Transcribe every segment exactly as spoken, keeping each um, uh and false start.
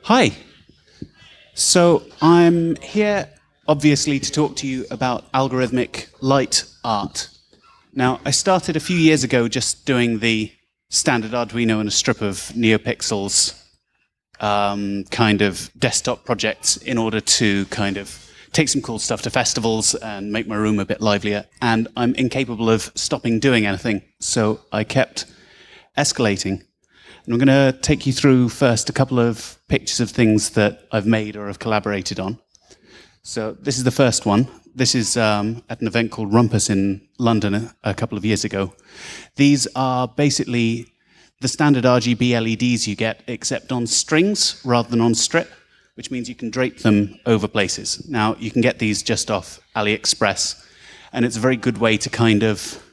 Hi. So I'm here, obviously, to talk to you about algorithmic light art. Now, I started a few years ago just doing the standard Arduino and a strip of NeoPixels um, kind of desktop projects in order to kind of take some cool stuff to festivals and make my room a bit livelier. And I'm incapable of stopping doing anything, so I kept escalating. And I'm going to take you through first a couple of pictures of things that I've made or have collaborated on. So this is the first one. This is um, at an event called Rumpus in London a, a couple of years ago. These are basically the standard R G B L E Ds you get, except on strings rather than on strip, which means you can drape them over places. Now, you can get these just off AliExpress, and it's a very good way to kind of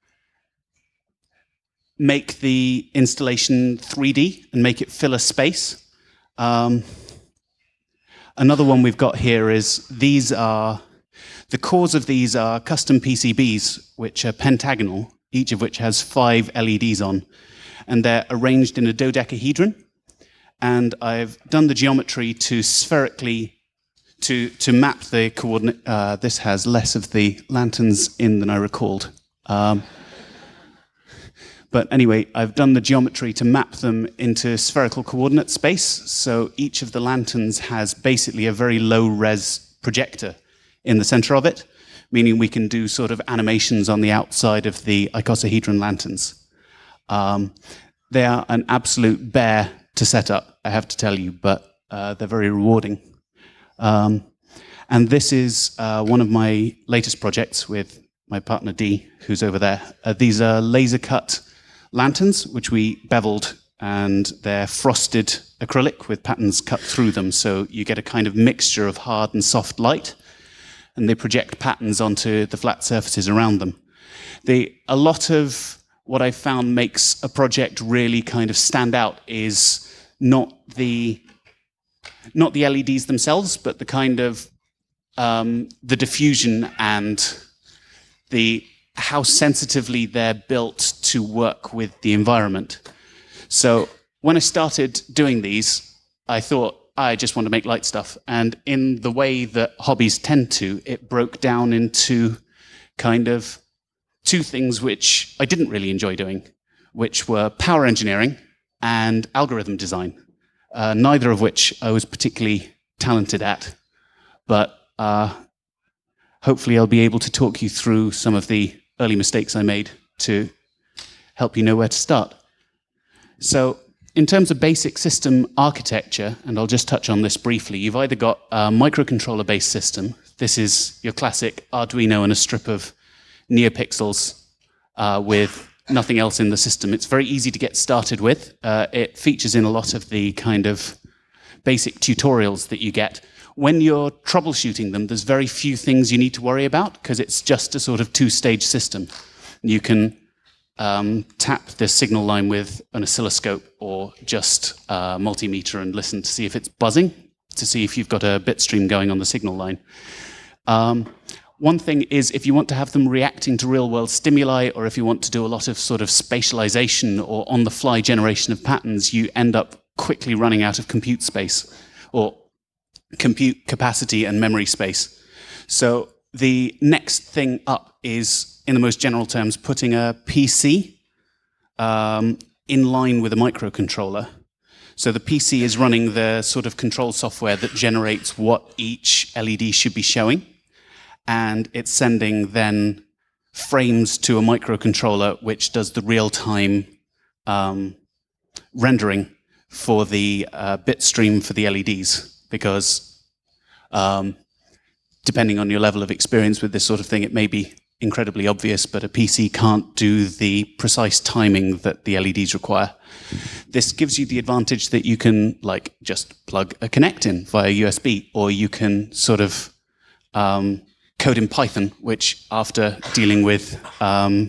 make the installation three D and make it fill a space. Um, another one we've got here is these are, the cores of these are custom P C Bs, which are pentagonal, each of which has five L E Ds on, and they're arranged in a dodecahedron. And I've done the geometry to spherically, to, to map the coordinate. Uh, this has less of the lanterns in than I recalled. Um, But anyway, I've done the geometry to map them into spherical coordinate space. So each of the lanterns has basically a very low-res projector in the center of it, meaning we can do sort of animations on the outside of the icosahedron lanterns. Um, they are an absolute bear to set up, I have to tell you, but uh, they're very rewarding. Um, and this is uh, one of my latest projects with my partner Dee, who's over there. Uh, these are laser-cut lanterns, which we beveled, and they're frosted acrylic with patterns cut through them, so you get a kind of mixture of hard and soft light, and they project patterns onto the flat surfaces around them. They, a lot of what I found makes a project really kind of stand out is not the, not the L E Ds themselves, but the kind of um, the diffusion and the how sensitively they're built to work with the environment. So when I started doing these, I thought, I just want to make light stuff. And in the way that hobbies tend to, it broke down into kind of two things which I didn't really enjoy doing, which were power engineering and algorithm design, uh, neither of which I was particularly talented at. But uh, hopefully I'll be able to talk you through some of the early mistakes I made to help you know where to start. So in terms of basic system architecture, and I'll just touch on this briefly, you've either got a microcontroller-based system. This is your classic Arduino and a strip of NeoPixels uh, with nothing else in the system. It's very easy to get started with. Uh, it features in a lot of the kind of basic tutorials that you get. When you're troubleshooting them, there's very few things you need to worry about because it's just a sort of two-stage system. You can um, tap the signal line with an oscilloscope or just a multimeter and listen to see if it's buzzing, to see if you've got a bit stream going on the signal line. Um, one thing is if you want to have them reacting to real-world stimuli, or if you want to do a lot of sort of spatialization or on-the-fly generation of patterns, you end up quickly running out of compute space, or compute capacity and memory space. So the next thing up is, in the most general terms, putting a P C um, in line with a microcontroller. So the P C is running the sort of control software that generates what each L E D should be showing, and it's sending then frames to a microcontroller which does the real-time um, rendering for the uh, bit stream for the L E Ds. Because um, depending on your level of experience with this sort of thing, it may be incredibly obvious, but a P C can't do the precise timing that the L E Ds require. This gives you the advantage that you can like just plug a Connect in via U S B, or you can sort of um, code in Python, which after dealing with um,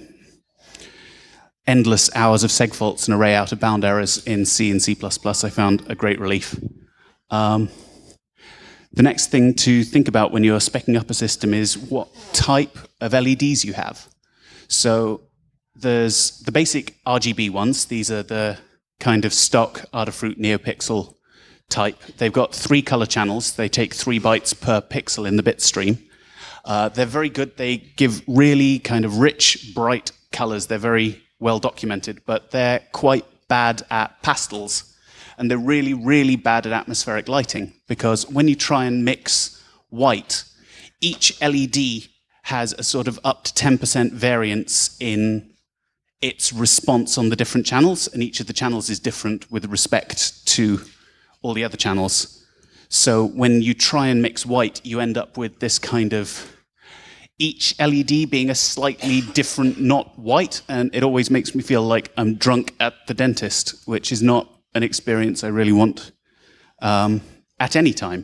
endless hours of seg faults and array out of bound errors in C and C plus plus, I found a great relief. Um, The next thing to think about when you're speccing up a system is what type of L E Ds you have. So there's the basic R G B ones. These are the kind of stock Adafruit NeoPixel type. They've got three color channels. They take three bytes per pixel in the bit stream. Uh, they're very good. They give really kind of rich, bright colors. They're very well documented, but they're quite bad at pastels. And they're really, really bad at atmospheric lighting, because when you try and mix white, each L E D has a sort of up to ten percent variance in its response on the different channels, and each of the channels is different with respect to all the other channels. So when you try and mix white, you end up with this kind of each L E D being a slightly different, not white, and it always makes me feel like I'm drunk at the dentist, which is not an experience I really want um, at any time.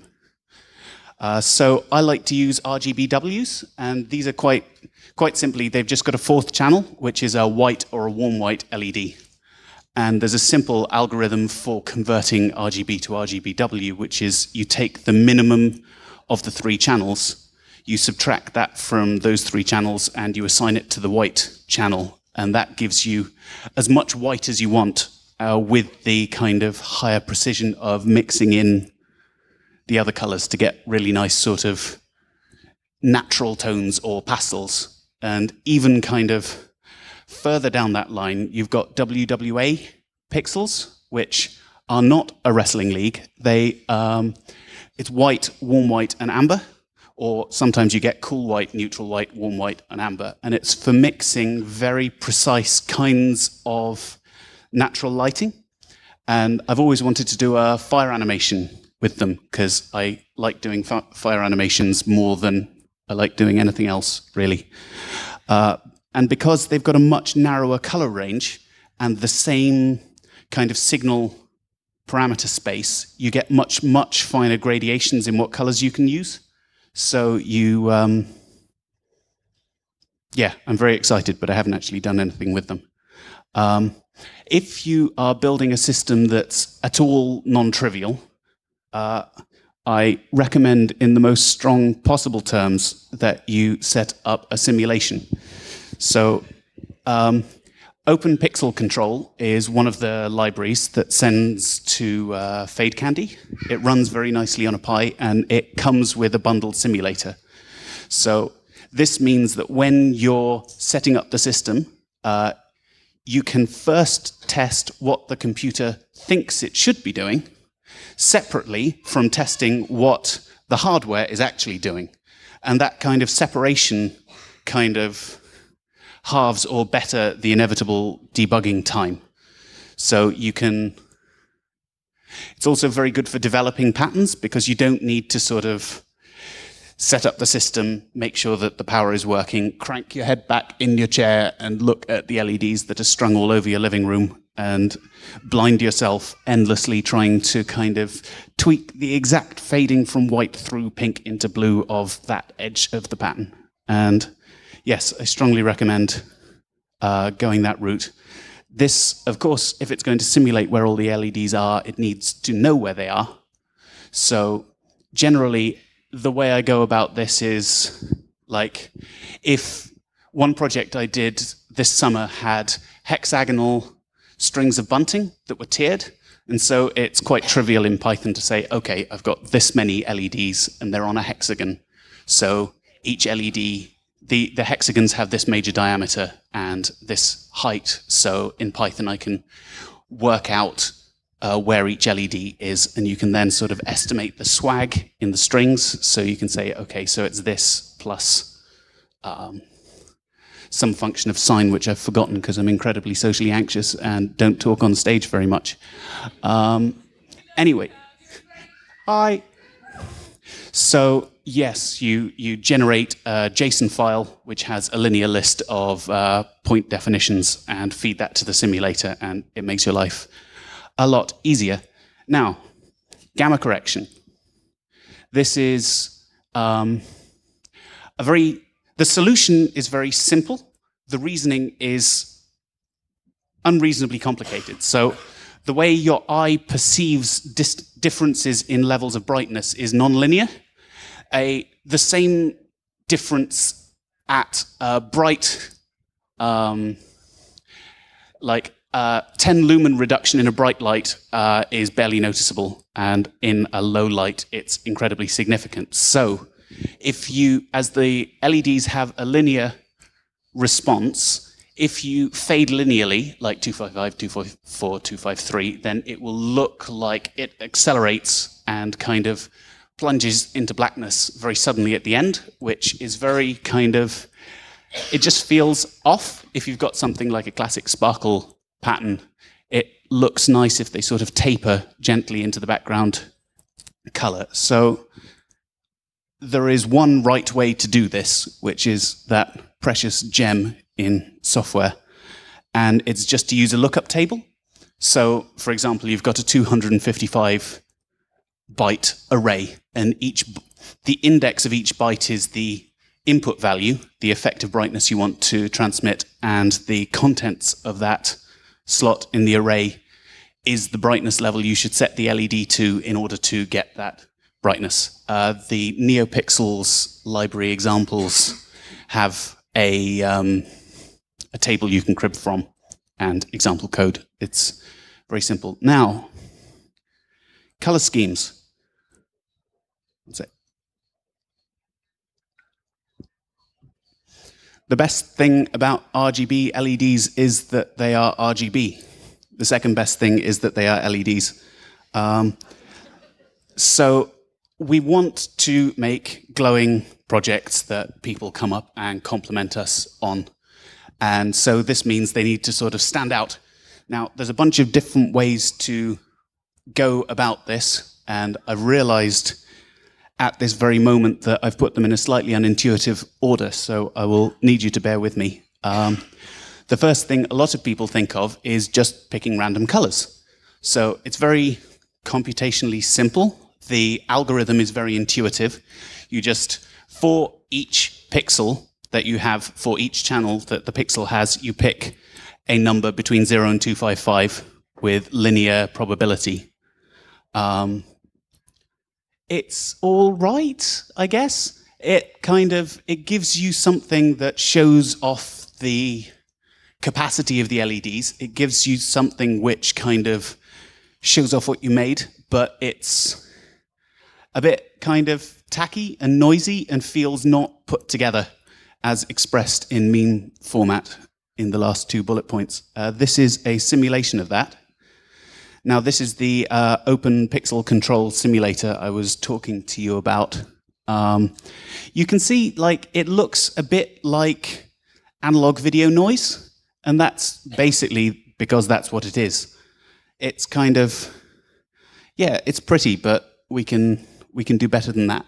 Uh, so I like to use R G B Ws, and these are quite, quite simply, they've just got a fourth channel, which is a white or a warm white L E D. And there's a simple algorithm for converting R G B to R G B W, which is you take the minimum of the three channels, you subtract that from those three channels, and you assign it to the white channel. And that gives you as much white as you want uh, with the kind of higher precision of mixing in the other colors to get really nice sort of natural tones or pastels. And even kind of further down that line, you've got W W A pixels, which are not a wrestling league. They, um, it's white, warm white, and amber. Or sometimes you get cool white, neutral white, warm white, and amber. And it's for mixing very precise kinds of natural lighting. And I've always wanted to do a fire animation with them, because I like doing fire animations more than I like doing anything else, really. Uh, and because they've got a much narrower color range and the same kind of signal parameter space, you get much, much finer gradations in what colors you can use. So you, um, yeah, I'm very excited, but I haven't actually done anything with them. Um, if you are building a system that's at all non-trivial, Uh, I recommend in the most strong possible terms that you set up a simulation. So um, OpenPixel Control is one of the libraries that sends to uh, FadeCandy. It runs very nicely on a Pi, and it comes with a bundled simulator. So this means that when you're setting up the system, uh, you can first test what the computer thinks it should be doing, separately from testing what the hardware is actually doing. And that kind of separation kind of halves or better the inevitable debugging time. So you can... It's also very good for developing patterns, because you don't need to sort of set up the system, make sure that the power is working, crank your head back in your chair and look at the L E Ds that are strung all over your living room, and blind yourself endlessly trying to kind of tweak the exact fading from white through pink into blue of that edge of the pattern. And yes, I strongly recommend uh, going that route. This, of course, if it's going to simulate where all the L E Ds are, it needs to know where they are. So generally, the way I go about this is, like, if one project I did this summer had hexagonal strings of bunting that were tiered. And so it's quite trivial in Python to say, okay, I've got this many L E Ds and they're on a hexagon. So each L E D, the, the hexagons have this major diameter and this height. So in Python, I can work out uh, where each L E D is, and you can then sort of estimate the swag in the strings. So you can say, okay, so it's this plus um, some function of sine, which I've forgotten because I'm incredibly socially anxious and don't talk on stage very much. Um, anyway, I... So yes, you, you generate a JSON file which has a linear list of uh, point definitions and feed that to the simulator, and it makes your life a lot easier. Now, gamma correction. This is um, a very... The solution is very simple. The reasoning is unreasonably complicated. So the way your eye perceives dis differences in levels of brightness is nonlinear. A, the same difference at a bright, um, like uh, ten lumen reduction in a bright light uh, is barely noticeable. And in a low light, it's incredibly significant. So if you, as the L E Ds have a linear response, if you fade linearly, like two fifty-five, two forty-four, two fifty-three, then it will look like it accelerates and kind of plunges into blackness very suddenly at the end, which is very kind of, it just feels off. If you've got something like a classic sparkle pattern, it looks nice if they sort of taper gently into the background color. So there is one right way to do this, which is that precious gem in software, and it's just to use a lookup table. So, for example, you've got a two hundred fifty-five byte array, and each the index of each byte is the input value, the effective brightness you want to transmit, and the contents of that slot in the array is the brightness level you should set the L E D to in order to get that brightness. Uh, the NeoPixels library examples have a um, a table you can crib from and example code. It's very simple. Now, color schemes. That's it. The best thing about R G B L E Ds is that they are R G B. The second best thing is that they are L E Ds. Um, so we want to make glowing projects that people come up and compliment us on. And so this means they need to sort of stand out. Now, there's a bunch of different ways to go about this, and I've realized at this very moment that I've put them in a slightly unintuitive order, so I will need you to bear with me. Um, the first thing a lot of people think of is just picking random colors. So it's very computationally simple. The algorithm is very intuitive. You just, for each pixel that you have, for each channel that the pixel has, you pick a number between zero and two fifty-five with linear probability. Um, it's all right, I guess. It kind of, it gives you something that shows off the capacity of the L E Ds. It gives you something which kind of shows off what you made, but it's a bit kind of tacky and noisy and feels not put together as expressed in meme format in the last two bullet points. Uh, this is a simulation of that. Now, this is the uh, Open Pixel Control simulator I was talking to you about. Um, you can see, like, it looks a bit like analog video noise, and that's basically because that's what it is. It's kind of, yeah, it's pretty, but we can we can do better than that.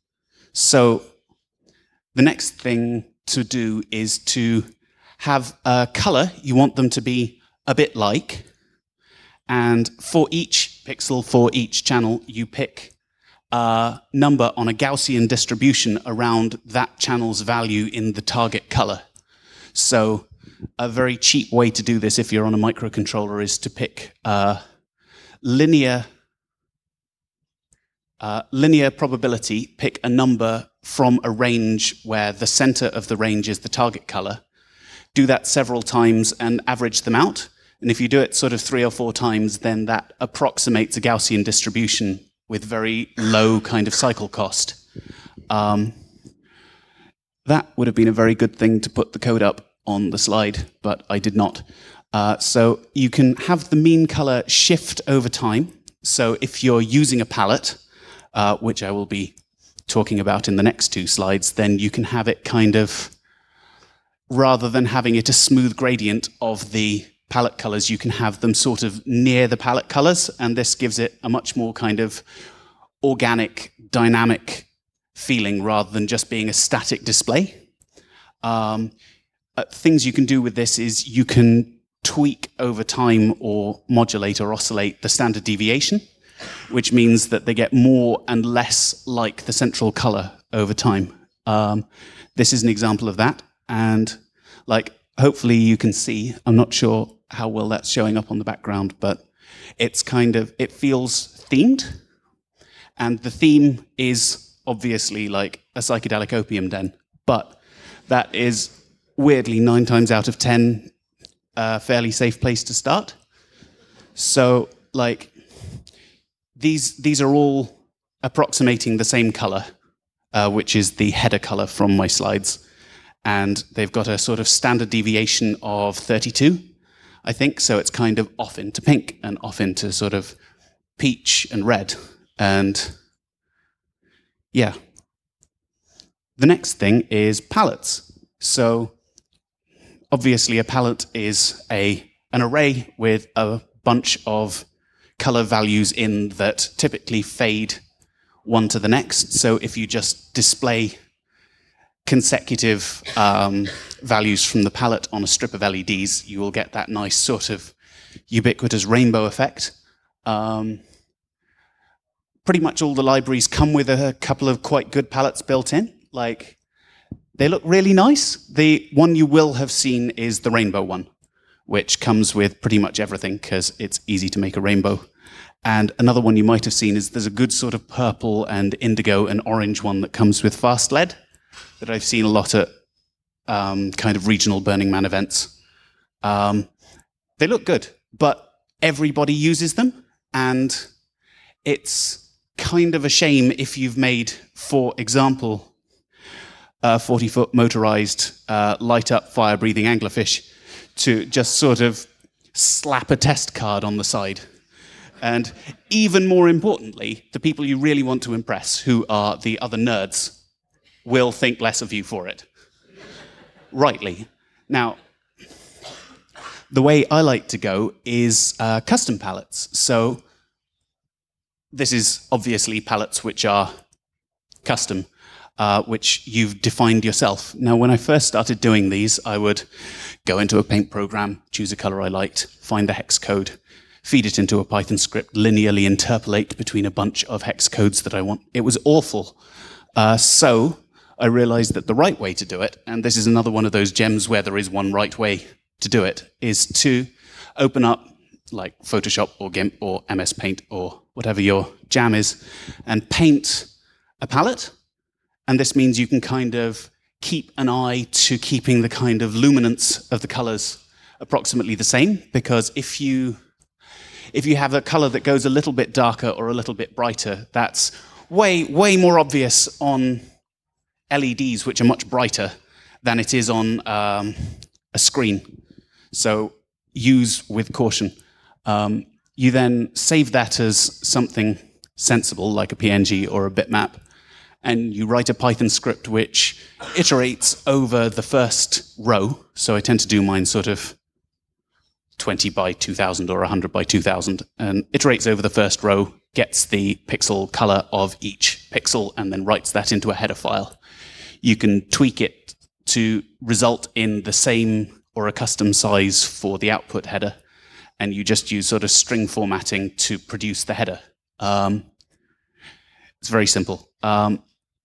So the next thing to do is to have a color you want them to be a bit like, and for each pixel, for each channel, you pick a number on a Gaussian distribution around that channel's value in the target color. So a very cheap way to do this if you're on a microcontroller is to pick a linear Uh, linear probability, pick a number from a range where the center of the range is the target color. Do that several times and average them out. And if you do it sort of three or four times, then that approximates a Gaussian distribution with very low kind of cycle cost. Um, that would have been a very good thing to put the code up on the slide, but I did not. Uh, so you can have the mean color shift over time. So if you're using a palette, Uh, which I will be talking about in the next two slides, then you can have it kind of, rather than having it a smooth gradient of the palette colors, you can have them sort of near the palette colors, and this gives it a much more kind of organic, dynamic feeling rather than just being a static display. Um, uh, things you can do with this is you can tweak over time or modulate or oscillate the standard deviation, which means that they get more and less like the central color over time. Um, this is an example of that. And like, hopefully you can see, I'm not sure how well that's showing up on the background, but it's kind of, it feels themed. And the theme is obviously like a psychedelic opium den, but that is weirdly nine times out of ten a fairly safe place to start. So like, these, these are all approximating the same color, uh, which is the header color from my slides. And they've got a sort of standard deviation of thirty-two, I think. So it's kind of off into pink and off into sort of peach and red. And yeah. The next thing is palettes. So obviously a palette is a, an array with a bunch of color values in that typically fade one to the next. So if you just display consecutive um, values from the palette on a strip of L E Ds, you will get that nice sort of ubiquitous rainbow effect. Um, pretty much all the libraries come with a couple of quite good palettes built in. Like, they look really nice. The one you will have seen is the rainbow one, which comes with pretty much everything because it's easy to make a rainbow. And another one you might have seen is there's a good sort of purple and indigo and orange one that comes with Fast Lead that I've seen a lot at um, kind of regional Burning Man events. Um, they look good, but everybody uses them, and it's kind of a shame if you've made, for example, a forty-foot motorized uh, light-up fire-breathing anglerfish to just sort of slap a test card on the side. And even more importantly, the people you really want to impress, who are the other nerds, will think less of you for it. Rightly. Now, the way I like to go is uh, custom palettes. So this is obviously palettes which are custom, uh, which you've defined yourself. Now, when I first started doing these, I would go into a paint program, choose a color I liked, find the hex code, feed it into a Python script, linearly interpolate between a bunch of hex codes that I want. It was awful. Uh, so I realized that the right way to do it, and this is another one of those gems where there is one right way to do it, is to open up like Photoshop or GIMP or M S Paint or whatever your jam is, and paint a palette. And this means you can kind of keep an eye to keeping the kind of luminance of the colors approximately the same, because if you if you have a color that goes a little bit darker or a little bit brighter, that's way, way more obvious on L E Ds, which are much brighter, than it is on um, a screen. So use with caution. Um, you then save that as something sensible, like a P N G or a bitmap, and you write a Python script which iterates over the first row. So I tend to do mine sort of twenty by two thousand or one hundred by two thousand, and iterates over the first row, gets the pixel color of each pixel, and then writes that into a header file. You can tweak it to result in the same or a custom size for the output header, and you just use sort of string formatting to produce the header. Um, it's very simple. Um,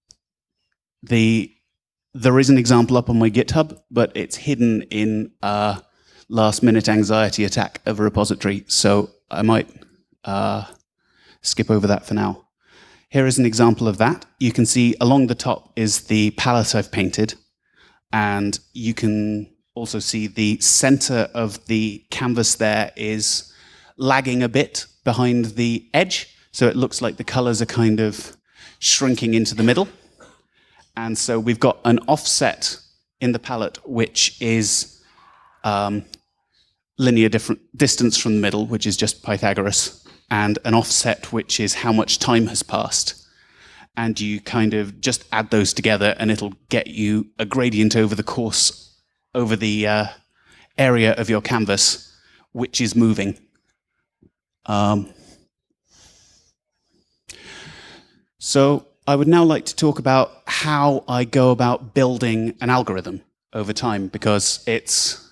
the there is an example up on my GitHub, but it's hidden in a last-minute anxiety attack of a repository, so I might uh, skip over that for now. Here is an example of that. You can see along the top is the palette I've painted, and you can also see the center of the canvas there is lagging a bit behind the edge, so it looks like the colors are kind of shrinking into the middle. And so we've got an offset in the palette which is um, linear different distance from the middle, which is just Pythagoras, and an offset which is how much time has passed. And you kind of just add those together and it'll get you a gradient over the course, over the uh, area of your canvas, which is moving. Um, so I would now like to talk about how I go about building an algorithm over time, because it's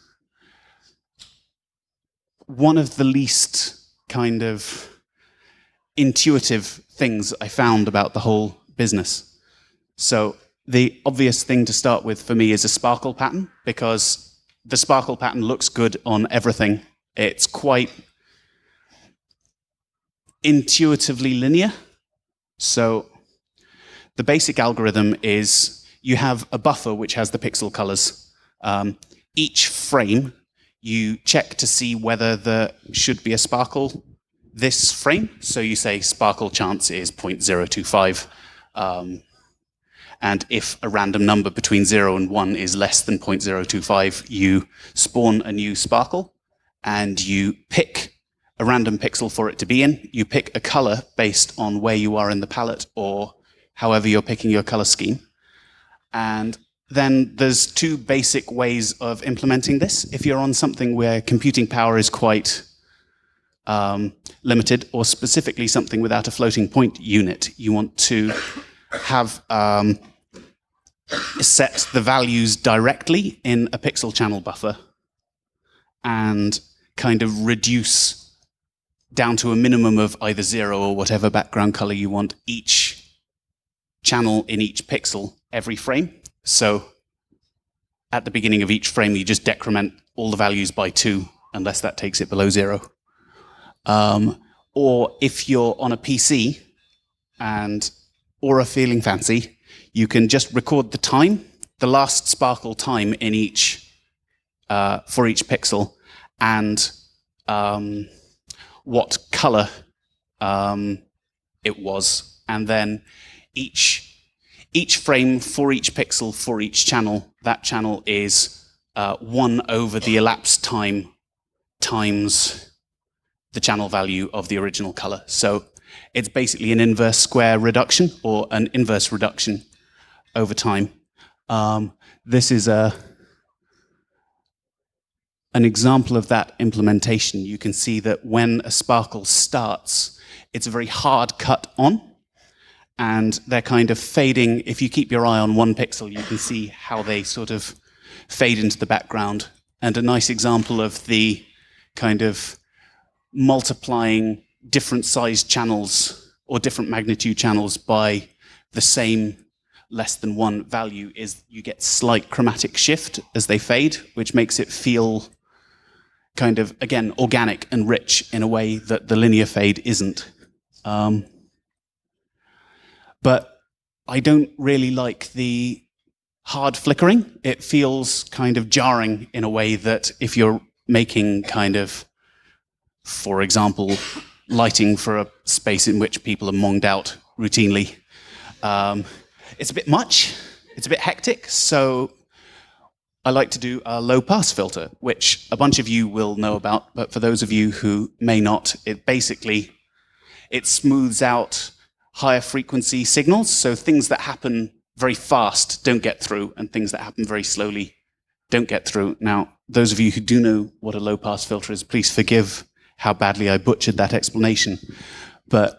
one of the least kind of intuitive things I found about the whole business. So the obvious thing to start with for me is a sparkle pattern, because the sparkle pattern looks good on everything. It's quite intuitively linear. So the basic algorithm is you have a buffer which has the pixel colors. Um, each frame, you check to see whether there should be a sparkle this frame. So you say sparkle chance is zero point zero two five. Um, and if a random number between zero and one is less than zero point zero two five, you spawn a new sparkle and you pick a random pixel for it to be in. You pick a color based on where you are in the palette or however you're picking your color scheme. And then there's two basic ways of implementing this. If you're on something where computing power is quite um, limited, or specifically something without a floating point unit, you want to have um, set the values directly in a pixel channel buffer and kind of reduce down to a minimum of either zero or whatever background color you want each channel in each pixel every frame. So at the beginning of each frame, you just decrement all the values by two, unless that takes it below zero. Um, or if you're on a P C and or are feeling fancy, you can just record the time, the last sparkle time in each uh, for each pixel, and um, what color um, it was, and then each each frame for each pixel for each channel, that channel is uh, one over the elapsed time times the channel value of the original color. So it's basically an inverse square reduction or an inverse reduction over time. Um, this is a an example of that implementation. You can see that when a sparkle starts, it's a very hard cut on, and they're kind of fading. If you keep your eye on one pixel, you can see how they sort of fade into the background. And a nice example of the kind of multiplying different sized channels or different magnitude channels by the same less than one value is you get slight chromatic shift as they fade, which makes it feel kind of, again, organic and rich in a way that the linear fade isn't. Um, but I don't really like the hard flickering. It feels kind of jarring in a way that if you're making kind of, for example, lighting for a space in which people are monged out routinely, um, it's a bit much, it's a bit hectic, so I like to do a low-pass filter, which a bunch of you will know about, but for those of you who may not, it basically, it smooths out higher frequency signals, so things that happen very fast don't get through, and things that happen very slowly don't get through. Now, those of you who do know what a low-pass filter is, please forgive how badly I butchered that explanation. But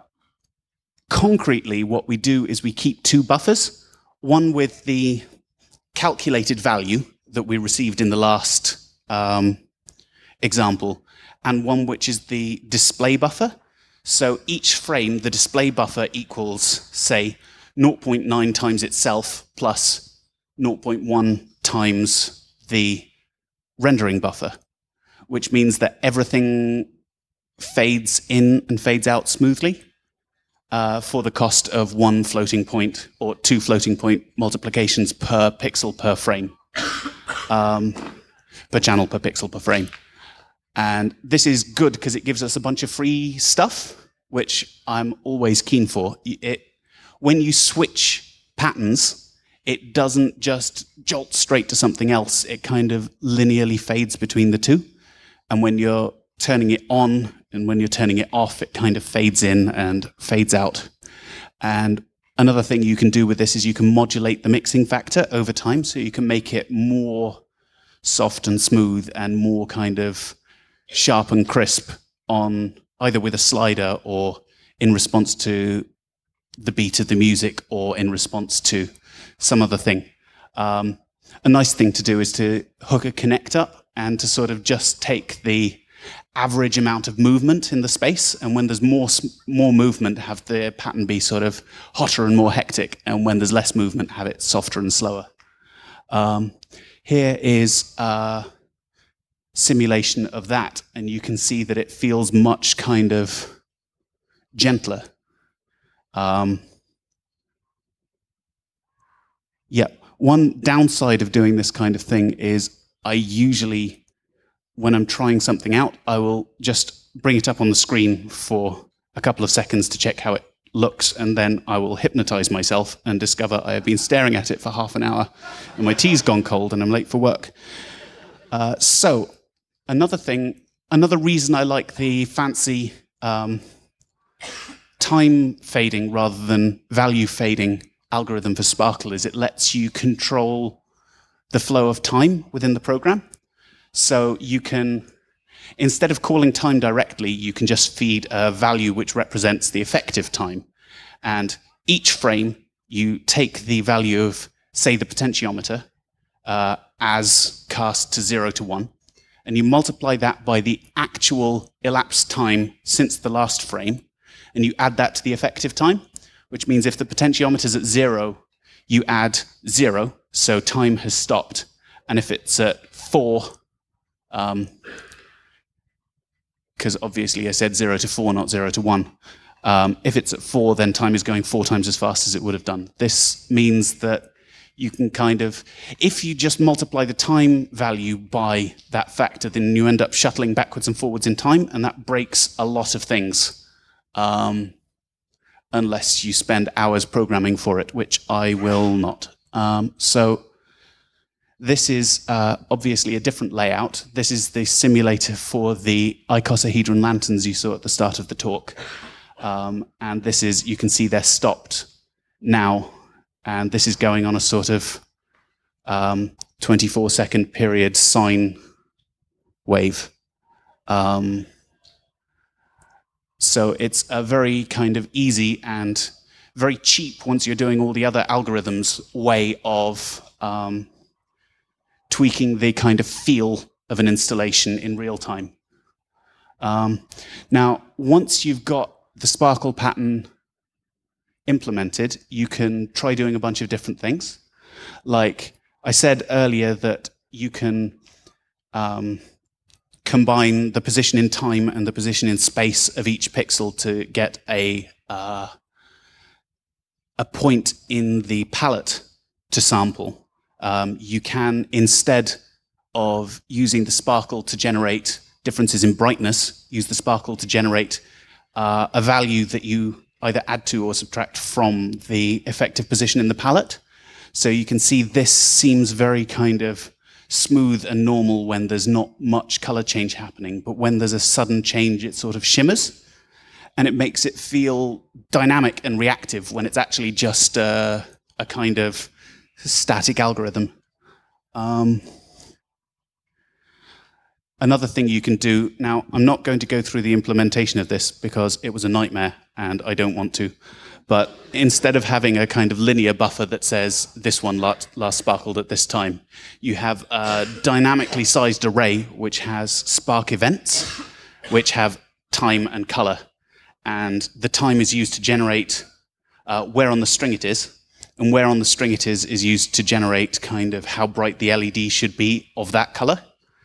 concretely, what we do is we keep two buffers, one with the calculated value that we received in the last um, example, and one which is the display buffer. So each frame, the display buffer equals, say, zero point nine times itself plus zero point one times the rendering buffer, which means that everything fades in and fades out smoothly uh, for the cost of one floating point or two floating point multiplications per pixel per frame, um, per channel per pixel per frame. And this is good because it gives us a bunch of free stuff, which I'm always keen for. It, when you switch patterns, it doesn't just jolt straight to something else. It kind of linearly fades between the two. And when you're turning it on and when you're turning it off, it kind of fades in and fades out. And another thing you can do with this is you can modulate the mixing factor over time, so you can make it more soft and smooth and more kind of sharp and crisp on either with a slider or in response to the beat of the music or in response to some other thing. Um, a nice thing to do is to hook a Kinect up and to sort of just take the average amount of movement in the space, and when there's more more movement, have the pattern be sort of hotter and more hectic, and when there's less movement, have it softer and slower. Um, here is a simulation of that, and you can see that it feels much kind of gentler. Um, yeah, one downside of doing this kind of thing is I usually, when I'm trying something out, I will just bring it up on the screen for a couple of seconds to check how it looks, and then I will hypnotize myself and discover I have been staring at it for half an hour and my tea's gone cold and I'm late for work. Uh, so another thing, another reason I like the fancy um, time fading rather than value fading algorithm for Sparkle is it lets you control the flow of time within the program. So you can, instead of calling time directly, you can just feed a value which represents the effective time. And each frame, you take the value of, say, the potentiometer uh, as cast to zero to one, and you multiply that by the actual elapsed time since the last frame, and you add that to the effective time, which means if the potentiometer is at zero, you add zero, so time has stopped. And if it's at four, um, because obviously I said zero to four, not zero to one. Um, if it's at four, then time is going four times as fast as it would have done. This means that you can kind of, if you just multiply the time value by that factor, then you end up shuttling backwards and forwards in time, and that breaks a lot of things, um, unless you spend hours programming for it, which I will not. Um, so this is uh, obviously a different layout. This is the simulator for the icosahedron lanterns you saw at the start of the talk. Um, and this is, you can see they're stopped now. And this is going on a sort of um, twenty-four second period sine wave. Um, so it's a very kind of easy and very cheap, once you're doing all the other algorithms, way of um, tweaking the kind of feel of an installation in real time. Um, now, once you've got the Sparkle pattern implemented, you can try doing a bunch of different things. Like I said earlier, that you can um, combine the position in time and the position in space of each pixel to get a, uh, a point in the palette to sample. Um, you can, instead of using the Sparkle to generate differences in brightness, use the Sparkle to generate uh, a value that you either add to or subtract from the effective position in the palette. So you can see this seems very kind of smooth and normal when there's not much color change happening, but when there's a sudden change, it sort of shimmers, and it makes it feel dynamic and reactive when it's actually just uh, a kind of static algorithm. Um, Another thing you can do, now I'm not going to go through the implementation of this because it was a nightmare and I don't want to, but instead of having a kind of linear buffer that says this one last, last sparkled at this time, you have a dynamically sized array which has spark events, which have time and color. And the time is used to generate uh, where on the string it is, and where on the string it is is used to generate kind of how bright the L E D should be of that color.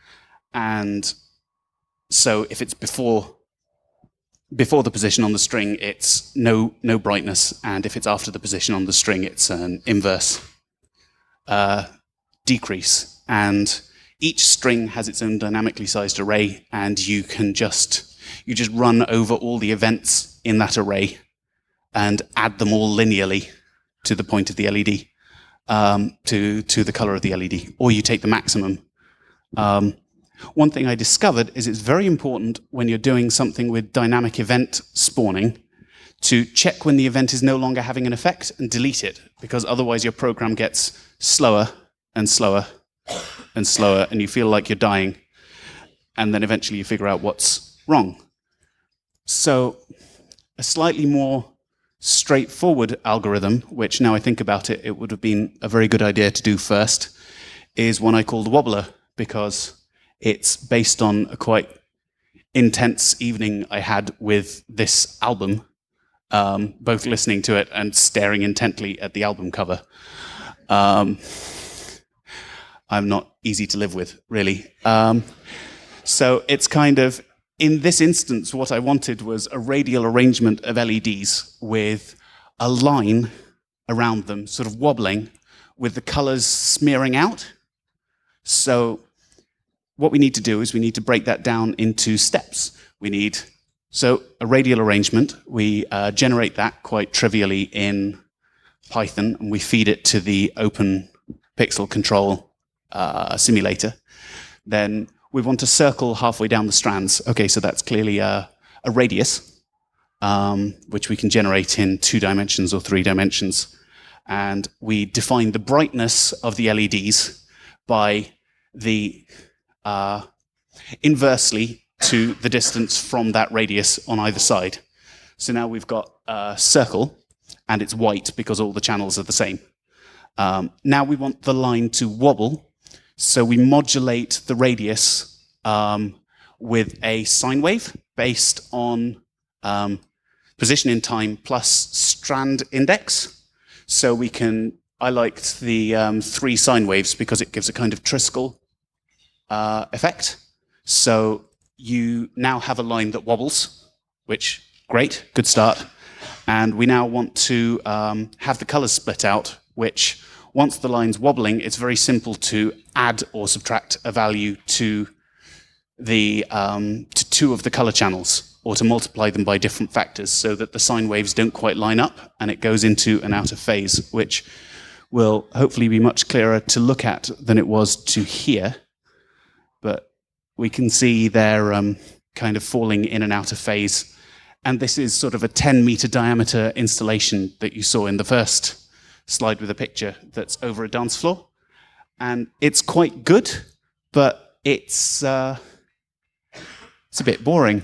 And so if it's before before the position on the string, it's no no brightness, and if it's after the position on the string, it's an inverse uh, decrease. And each string has its own dynamically sized array, and you can just you just run over all the events in that array and add them all linearly to the point of the L E D, um, to to the color of the L E D, or you take the maximum. Um, One thing I discovered is it's very important when you're doing something with dynamic event spawning to check when the event is no longer having an effect and delete it, because otherwise your program gets slower and slower and slower and you feel like you're dying, and then eventually you figure out what's wrong. So a slightly more straightforward algorithm, which now I think about it, it would have been a very good idea to do first, is one I call the wobbler, because it's based on a quite intense evening I had with this album, um, both listening to it and staring intently at the album cover. Um, I'm not easy to live with, really. Um, so it's kind of, in this instance, what I wanted was a radial arrangement of L E Ds with a line around them, sort of wobbling, with the colors smearing out. So what we need to do is we need to break that down into steps. We need, so a radial arrangement, we uh, generate that quite trivially in Python, and we feed it to the open pixel control uh, simulator. Then we want to circle halfway down the strands. Okay, so that's clearly a, a radius, um, which we can generate in two dimensions or three dimensions. And we define the brightness of the L E Ds by the uh, inversely to the distance from that radius on either side. So now we've got a circle, and it's white because all the channels are the same. Um, now we want the line to wobble, so we modulate the radius um, with a sine wave based on um, position in time plus strand index. So we can, I liked the um, three sine waves because it gives a kind of Triskel uh, effect. So you now have a line that wobbles, which, great, good start. And we now want to um, have the colors split out, which once the line's wobbling, it's very simple to add or subtract a value to the um, to two of the color channels, or to multiply them by different factors so that the sine waves don't quite line up and it goes into an out of phase, which will hopefully be much clearer to look at than it was to hear. But we can see they're um, kind of falling in and out of phase. And this is sort of a ten meter diameter installation that you saw in the first slide with a picture that's over a dance floor. And it's quite good, but it's, uh, it's a bit boring.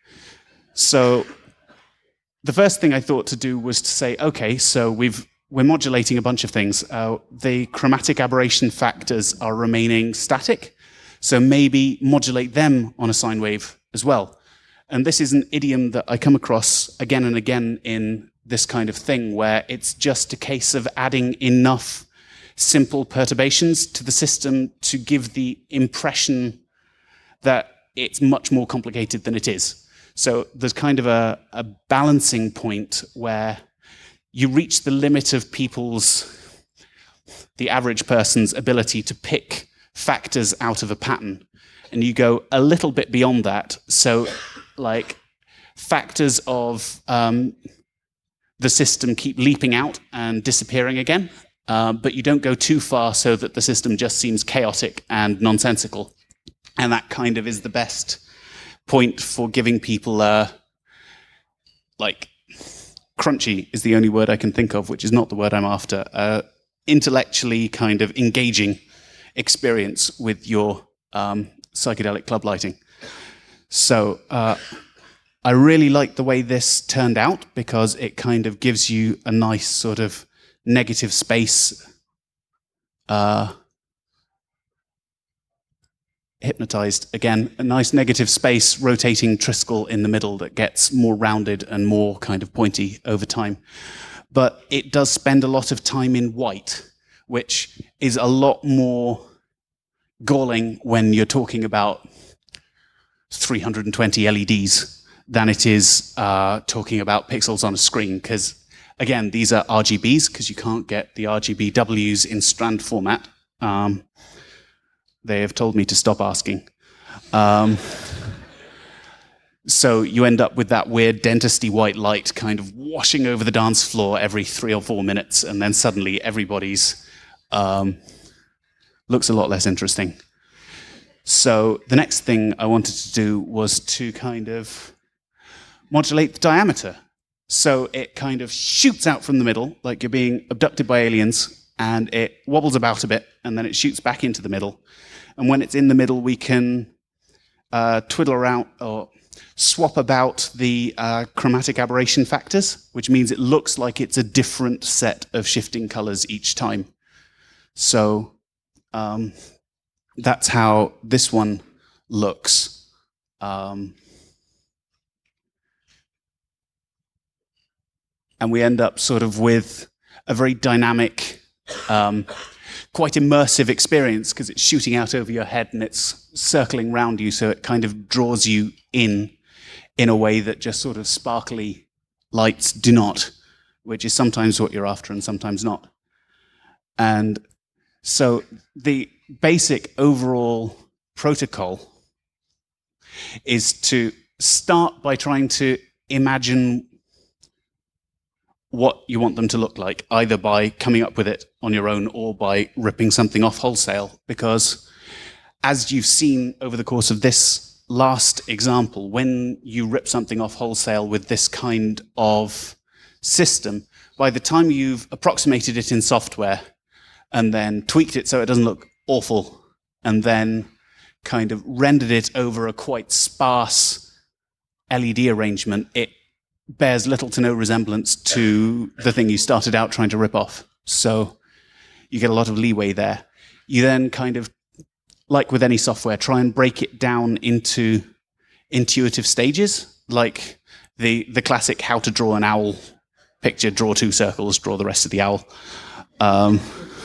So the first thing I thought to do was to say, okay, so we've, we're modulating a bunch of things. Uh, the chromatic aberration factors are remaining static, so maybe modulate them on a sine wave as well. And this is an idiom that I come across again and again in this kind of thing, where it's just a case of adding enough simple perturbations to the system to give the impression that it's much more complicated than it is. So there's kind of a, a balancing point where you reach the limit of people's, the average person's ability to pick factors out of a pattern, and you go a little bit beyond that. So like factors of um, the system keep leaping out and disappearing again, uh, but you don't go too far so that the system just seems chaotic and nonsensical. And that kind of is the best point for giving people uh, like crunchy is the only word I can think of, which is not the word I'm after, uh, intellectually kind of engaging experience with your um, psychedelic club lighting. So uh, I really like the way this turned out because it kind of gives you a nice sort of negative space uh, hypnotized, again, a nice negative space rotating Triskel in the middle that gets more rounded and more kind of pointy over time. But it does spend a lot of time in white, which is a lot more galling when you're talking about three hundred twenty L E Ds than it is uh, talking about pixels on a screen. Because, again, these are R G Bs, because you can't get the R G B Ws in strand format. Um, They have told me to stop asking. Um, so you end up with that weird dentisty white light kind of washing over the dance floor every three or four minutes, and then suddenly everybody's um, looks a lot less interesting. So the next thing I wanted to do was to kind of modulate the diameter. So it kind of shoots out from the middle, like you're being abducted by aliens, and it wobbles about a bit, and then it shoots back into the middle. And when it's in the middle, we can uh, twiddle around or swap about the uh, chromatic aberration factors, which means it looks like it's a different set of shifting colors each time. So um, that's how this one looks. Um, and we end up sort of with a very dynamic, um, quite immersive experience, because it's shooting out over your head and it's circling around you, so it kind of draws you in in a way that just sort of sparkly lights do not, which is sometimes what you're after and sometimes not. And so the basic overall protocol is to start by trying to imagine what you want them to look like, either by coming up with it on your own or by ripping something off wholesale. Because as you've seen over the course of this last example, when you rip something off wholesale with this kind of system, by the time you've approximated it in software and then tweaked it so it doesn't look awful, and then kind of rendered it over a quite sparse L E D arrangement, it bears little to no resemblance to the thing you started out trying to rip off. So you get a lot of leeway there. You then kind of, like with any software, try and break it down into intuitive stages, like the, the classic how to draw an owl picture, draw two circles, draw the rest of the owl. Um,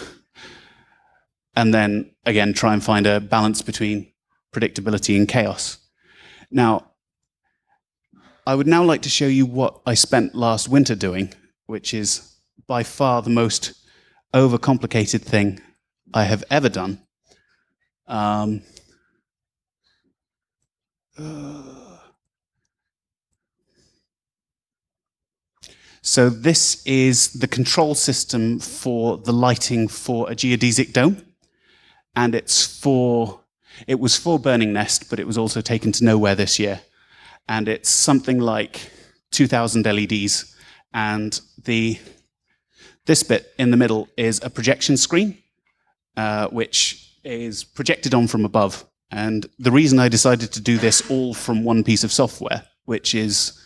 and then, again, try and find a balance between predictability and chaos. Now, I would now like to show you what I spent last winter doing, which is by far the most overcomplicated thing I have ever done. Um, uh, so this is the control system for the lighting for a geodesic dome, and it's for it was for Burning Nest, but it was also taken to Nowhere this year. And it's something like two thousand L E Ds. And the this bit in the middle is a projection screen, uh, which is projected on from above. And the reason I decided to do this all from one piece of software, which is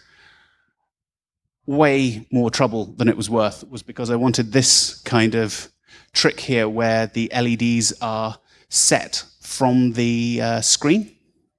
way more trouble than it was worth, was because I wanted this kind of trick here where the L E Ds are set from the uh, screen.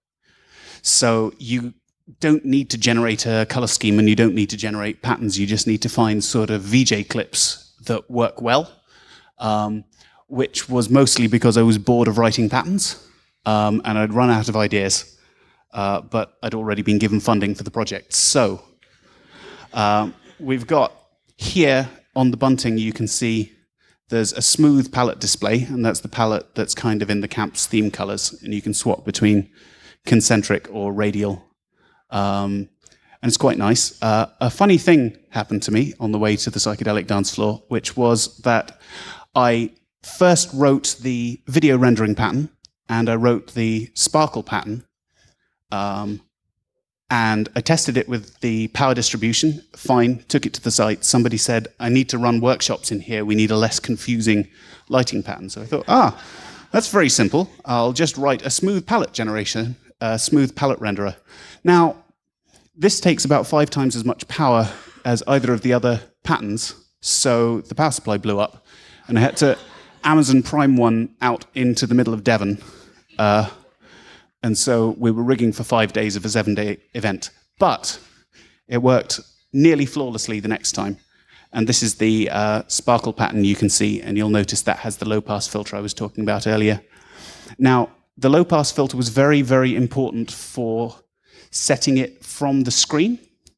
So you don't need to generate a color scheme and you don't need to generate patterns. You just need to find sort of V J clips that work well, um, which was mostly because I was bored of writing patterns um, and I'd run out of ideas, uh, but I'd already been given funding for the project. So um, we've got here on the bunting, you can see there's a smooth palette display, and that's the palette that's kind of in the camp's theme colors, and you can swap between concentric or radial. Um, and it's quite nice. Uh, a funny thing happened to me on the way to the psychedelic dance floor, which was that I first wrote the video rendering pattern, and I wrote the sparkle pattern, um, and I tested it with the power distribution. Fine, took it to the site. Somebody said, I need to run workshops in here. We need a less confusing lighting pattern. So I thought, ah, that's very simple. I'll just write a smooth palette generation, a smooth palette renderer. Now, this takes about five times as much power as either of the other patterns, so the power supply blew up, and I had to Amazon Prime one out into the middle of Devon, uh, and so we were rigging for five days of a seven-day event. But it worked nearly flawlessly the next time, and this is the uh, sparkle pattern you can see, and you'll notice that has the low-pass filter I was talking about earlier. Now, the low-pass filter was very, very important for setting it from the screen,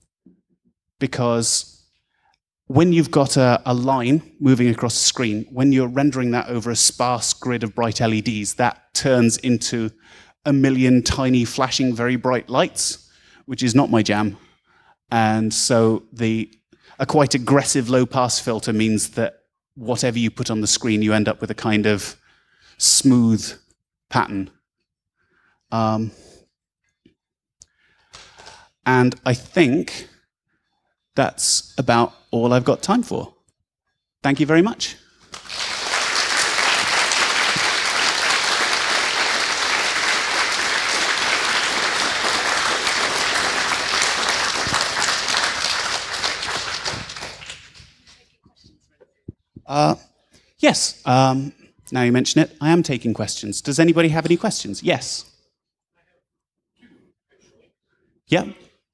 because when you've got a, a line moving across the screen, when you're rendering that over a sparse grid of bright L E Ds, that turns into a million tiny flashing very bright lights, which is not my jam. And so the a quite aggressive low-pass filter means that whatever you put on the screen, you end up with a kind of smooth pattern. Um, And I think that's about all I've got time for. Thank you very much. Uh, yes, um, now you mention it, I am taking questions. Does anybody have any questions? Yes. Yeah.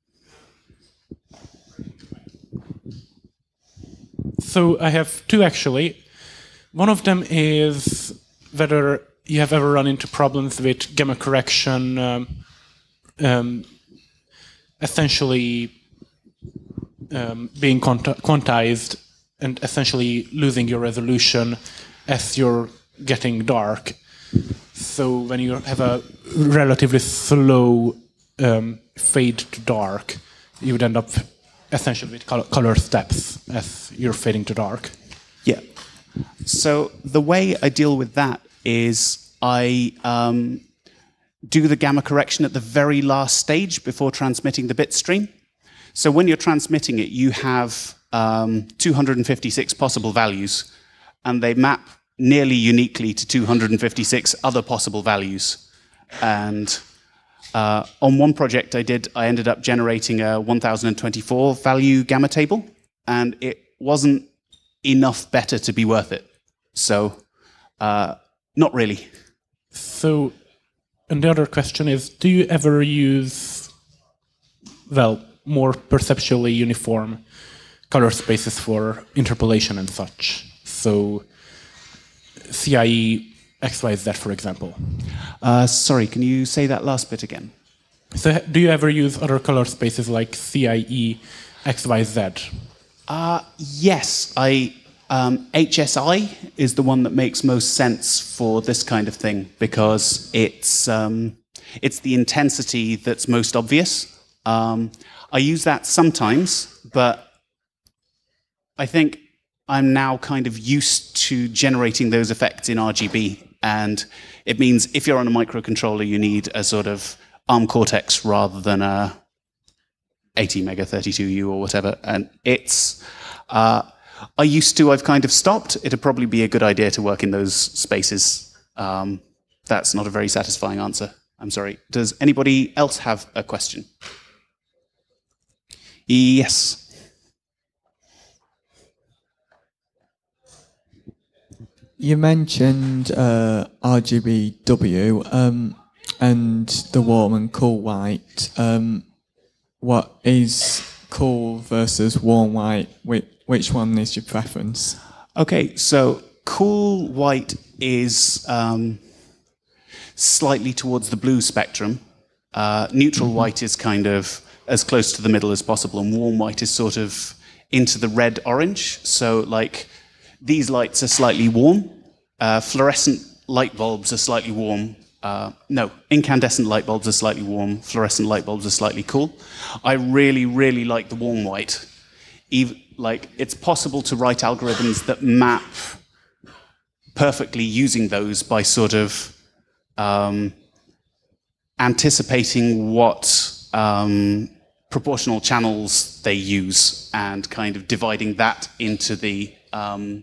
So I have two, actually. One of them is whether you have ever run into problems with gamma correction, um, um, essentially um, being quant- quantized and essentially losing your resolution as you're getting dark. So when you have a relatively slow um, fade to dark, you would end up essentially with color, color steps as you're fading to dark. Yeah. So the way I deal with that is I um, do the gamma correction at the very last stage before transmitting the bit stream. So when you're transmitting it, you have um, two hundred fifty-six possible values, and they map nearly uniquely to two hundred fifty-six other possible values. And uh, on one project I did, I ended up generating a one thousand twenty-four value gamma table, and it wasn't enough better to be worth it. So, uh, not really. So, and the other question is, do you ever use, well, more perceptually uniform color spaces for interpolation and such? So, C I E X Y Z, for example. Uh, sorry, can you say that last bit again? So, do you ever use other color spaces like C I E X Y Z? Uh, yes, I, um, H S I is the one that makes most sense for this kind of thing because it's, um, it's the intensity that's most obvious. Um, I use that sometimes, but I think I'm now kind of used to generating those effects in R G B, and it means if you're on a microcontroller, you need a sort of ARM Cortex rather than a eighty mega thirty-two U or whatever. And it's, uh, I used to, I've kind of stopped. It'd probably be a good idea to work in those spaces. Um, that's not a very satisfying answer. I'm sorry. Does anybody else have a question? Yes. You mentioned uh, R G B W um, and the warm and cool white. Um, what is cool versus warm white? Which, which one is your preference? Okay, so cool white is um, slightly towards the blue spectrum. Uh, neutral mm-hmm. white is kind of as close to the middle as possible, and warm white is sort of into the red-orange. So, like, these lights are slightly warm. Uh, fluorescent light bulbs are slightly warm. Uh, no, incandescent light bulbs are slightly warm. Fluorescent light bulbs are slightly cool. I really, really like the warm white. Even, like, it's possible to write algorithms that map perfectly using those by sort of um, anticipating what um, proportional channels they use and kind of dividing that into the um,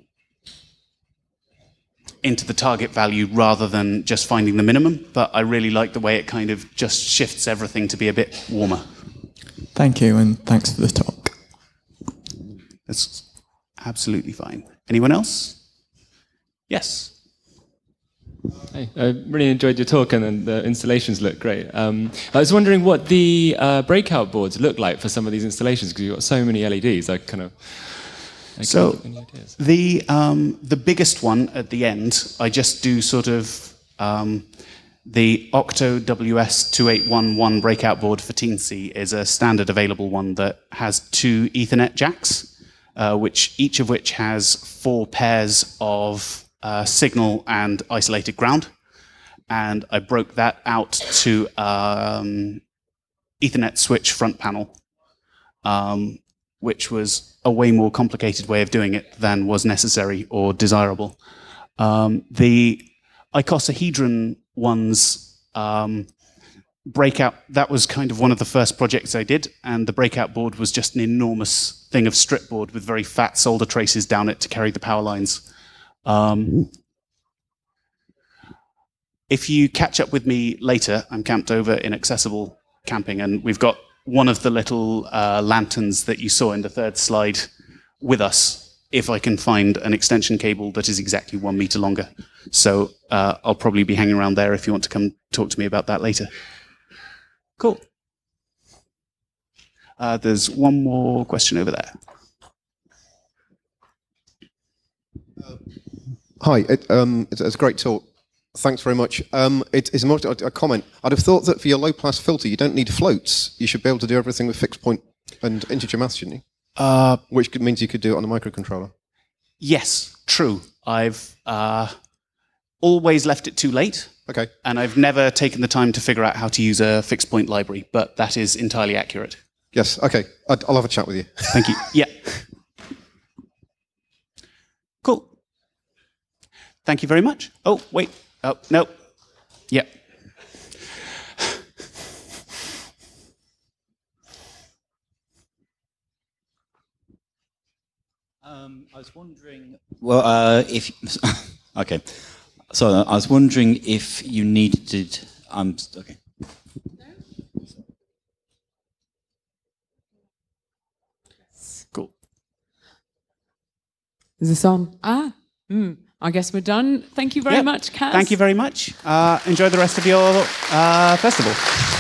into the target value rather than just finding the minimum. But I really like the way it kind of just shifts everything to be a bit warmer. Thank you, and thanks for the talk. That's absolutely fine. Anyone else? Yes. Hey, I really enjoyed your talk, and, and the installations look great. Um, I was wondering what the uh, breakout boards look like for some of these installations, because you've got so many L E Ds. I kind of I so can't think of any ideas. the um, the biggest one at the end, I just do sort of um, the Octo W S two eight one one breakout board for Teensy is a standard available one that has two Ethernet jacks, uh, which each of which has four pairs of Uh, signal and isolated ground, and I broke that out to um, Ethernet switch front panel, um, which was a way more complicated way of doing it than was necessary or desirable. Um, the icosahedron ones um, breakout, that was kind of one of the first projects I did, and the breakout board was just an enormous thing of strip board with very fat solder traces down it to carry the power lines. Um, if you catch up with me later, I'm camped over in Accessible Camping, and we've got one of the little uh, lanterns that you saw in the third slide with us, if I can find an extension cable that is exactly one meter longer. So uh, I'll probably be hanging around there if you want to come talk to me about that later. Cool. Uh, there's one more question over there. Hi, it, um, it's, it's a great talk. Thanks very much. Um, it, it's more a, a comment. I'd have thought that for your low-pass filter, you don't need floats. You should be able to do everything with fixed point and integer math, shouldn't you? Uh, Which could, means you could do it on a microcontroller. Yes, true. I've uh, always left it too late. Okay. And I've never taken the time to figure out how to use a fixed point library, but that is entirely accurate. Yes. Okay. I'd- I'll have a chat with you. Thank you. Yeah. Cool. Thank you very much. Oh, wait. Oh, no. Yeah. Um, I was wondering. Well, uh, if okay, so I was wondering if you needed. Um, okay. Cool. Is this on? Ah, hmm. I guess we're done. Thank you very Yeah. much, Kaz. Thank you very much. Uh, enjoy the rest of your uh, festival.